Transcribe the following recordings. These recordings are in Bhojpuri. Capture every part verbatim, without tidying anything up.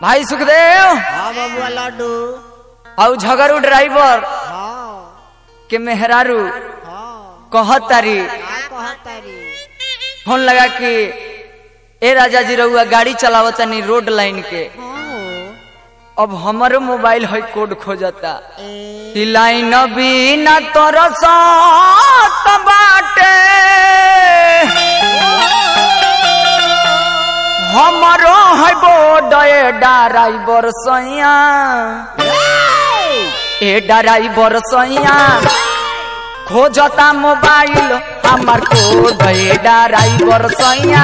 भाई सुखदेव हाँ बबुआ लड्डू और झगड़ू ड्राइवर हाँ के मेहरारू हाँ कहतारी का कहतारी फोन लगा कि ए राजा जी रहुआ गाड़ी चलावतनी रोड लाइन के हाँ अब हमारो मोबाइल है कोड खोजता ए कि लाइन बिना तरसत बाटे हमारो है बोर्ड ए ड्राइवर सैया ए ड्राइवर सैया खोजता मोबाइल हमार कोड ए ड्राइवर सैया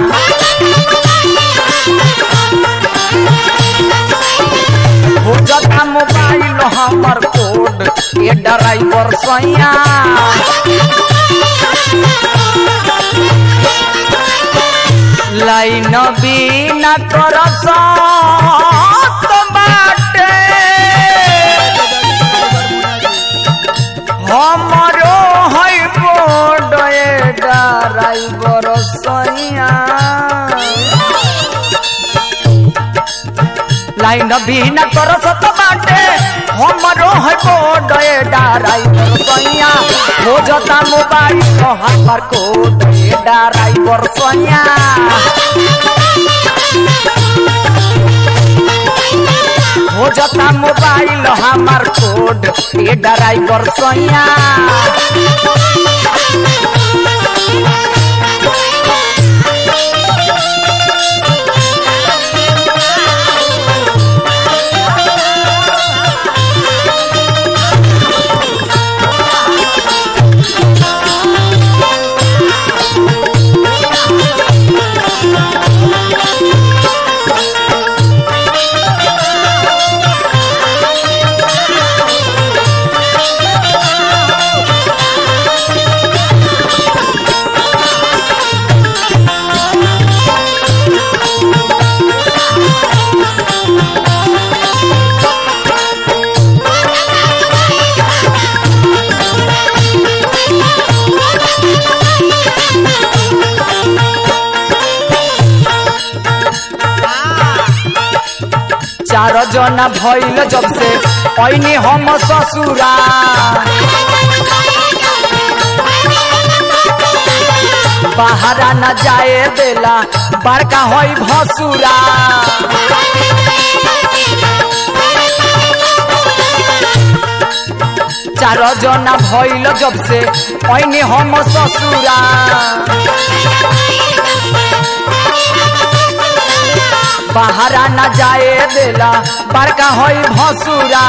खोजता मोबाइल हमार कोड ए ड्राइवर सैया लाइन बिना तरसत बाटे हमारो है बोर्ड ए ड्राइवर सैया लाइन बिना तरसत बाटे हमारो है बोर्ड ए ड्राइवर सैया खोजता मोबाइल हमार कोड ए ड्राइवर सैया खोजता मोबाइल हमार कोड ए ड्राइवर सैया चार जना भइल जब से ऐनी हम ससुरा बाहरा न जाए देला बड़का होई भसुरा चार जना भइल जब से ऐनी हम ससुरा बाहरा न जाए देला बड़का होई भसुरा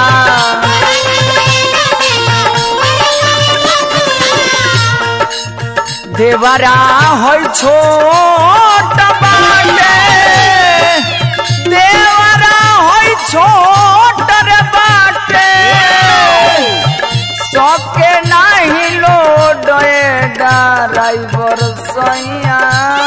देवरा होई छोट बाटे देवरा होई छोट रे बाटे सके नहीं लोड ए ड्राइवर सैया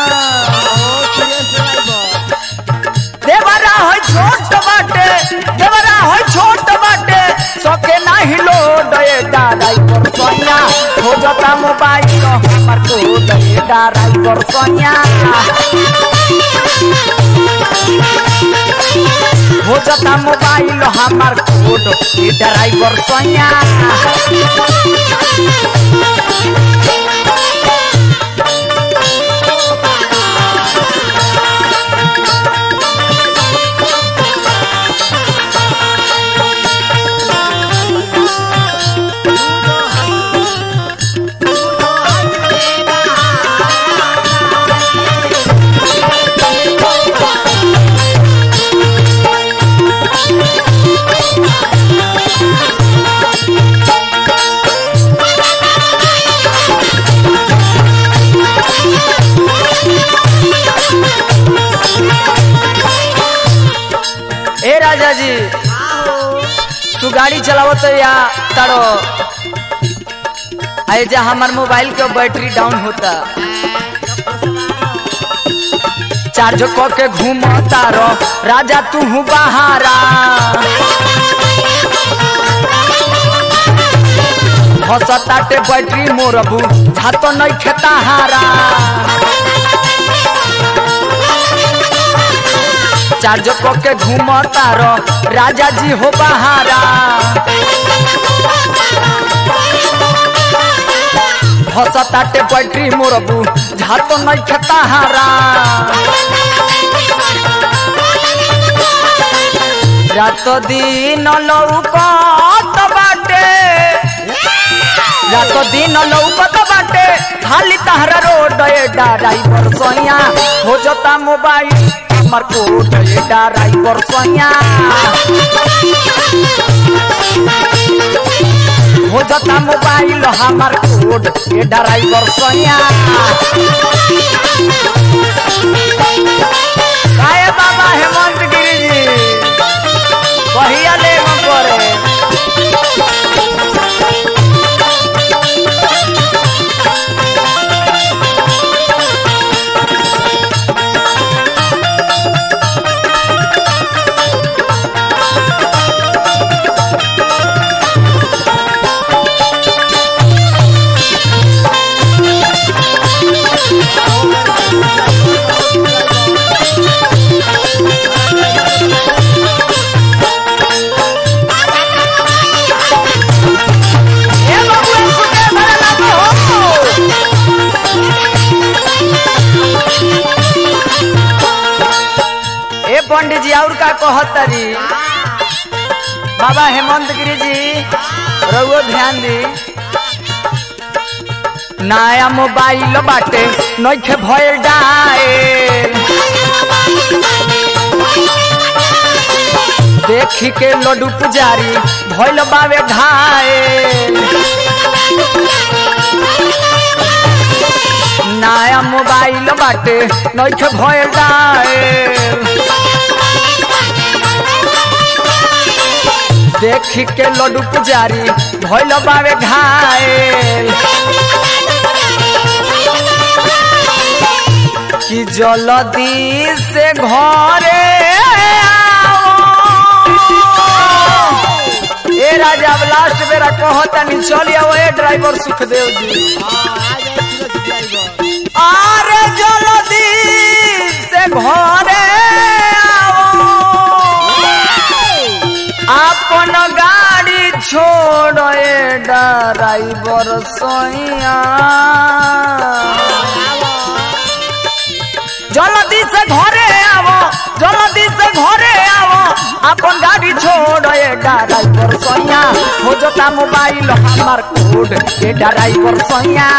देवरा है छोट बाटे देवरा है छोट बाटे सके नहीं लोड ए ड्राइवर सैया खोजता मोबाइल हमार कोड ए ड्राइवर सैया खोजता मोबाइल हमार कोड ए ड्राइवर सैया ए राजा जी तू गाड़ी चलावत या तारो आए जा हमार मोबाइल के बैटरी डाउन होता चार्ज क के घूमता रो राजा तू बहारा हसताटे बैटरी मोरबू छातो नहीं खेता हारा चार्ज के घूमता रो राजा जी हो बहारा हसताटे बैटरी मोरबू झातो नहीं खेता हारा रात दिन लौकत बाटे रात दिन लौकत बाटे खाली तहरा रोड ड्राइवर सोया हो जाता मोबाइल हमार कोड ड्राइवर सोया हो जाता मोबाइल हमार कोड ये ड्राइवर सोया काहे बाबा हेमंत गिरी जी कहिया ले करे पंडित जी और का कहतरी बाबा हेमंत गिरी जी रउआ ध्यान दी नया मोबाइल बाटे नइखे भइल डायल देखी के लड्डू पुजारी भइल बावे घायल नया मोबाइल बाटे नइखे भइल डायल देखी के लड्डू पुजारी भइल बावे घायल कि जल्दी से घरे ए राजा लास्ट बेरा कहतनी चल आओ ए ड्राइवर सुखदेव जी अरे जल्दी से घरे अपन गाड़ी छोड़ ड्राइवर सोया जल्दी से घरे आवो जल्दी से घरे आवो अपन गाड़ी छोड़ ड्राइवर सोया हो जाता मोबाइल हमार कोड ये ड्राइवर सोया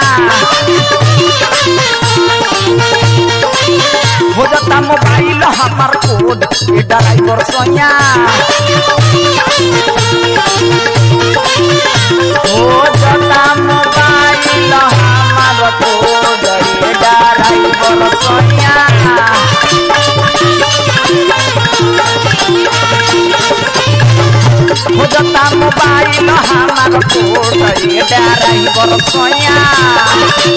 हो जाता मोबाइल हमार कोड ये ड्राइवर सोया हो जाता मोबाइल हमार कोड ये ड्राइवर सोया हो जाता मोबाइल हमार कोड ये ड्राइवर सोया